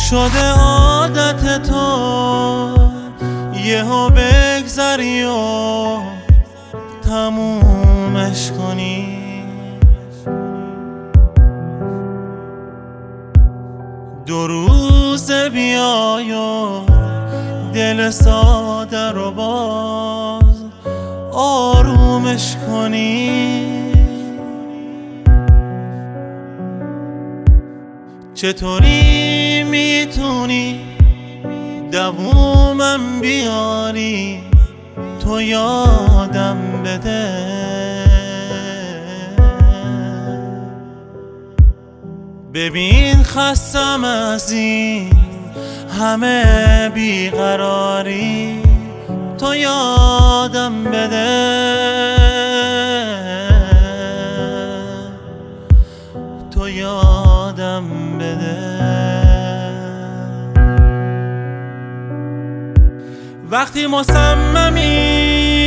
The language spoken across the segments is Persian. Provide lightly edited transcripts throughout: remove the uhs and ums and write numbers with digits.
شده عادت تو یهو بگذری و تمومش کنی. دو روز بیای و دل ساده رو باز آرومش کنی. چطوری میتونی دوومم بیاری تو یادم بده. ببین خستم از این همه بیقراری تو یادم بده. تو یادم بده. وقتی مصممی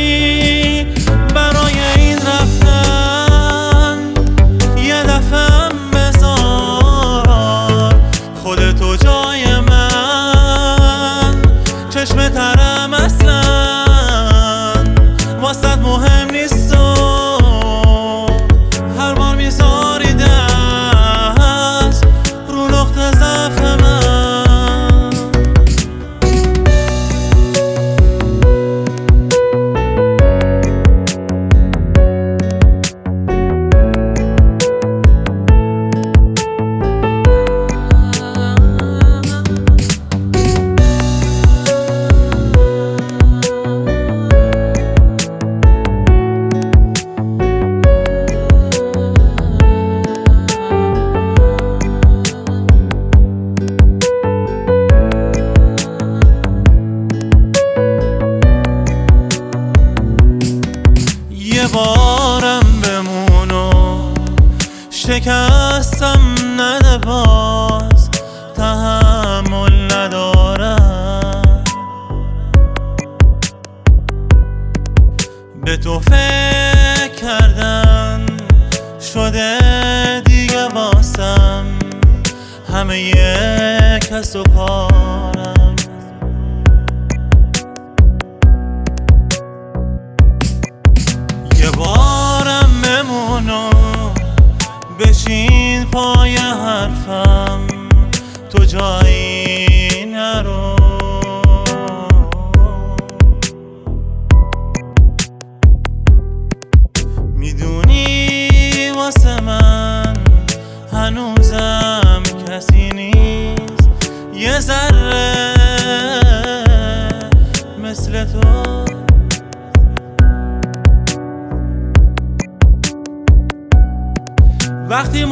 برای این رفتن یه دفعه بذار خودتو جای من. چشم ترم اصلا واسط مهم نیست و هر بار میذاری دست رو نقطه ضعف من. یه بارم بمون و شکستم نده باز تحمل ندارم. به تو فکر کردن شده دیگه واسم همه یه کس و کارم. یه بارم بمون و بشین پای حرفم تو جایی نرو. میدونی واسه من هنوزم کسی نیست یه ذره مثل تو. وقتی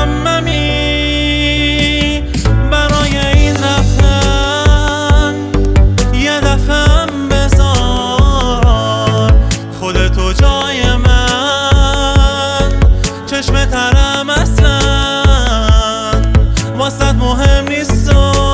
مصممی برای این رفتن یه دفعه بذار خودتو جای من. چشم ترم اصلا واسط مهم نیست و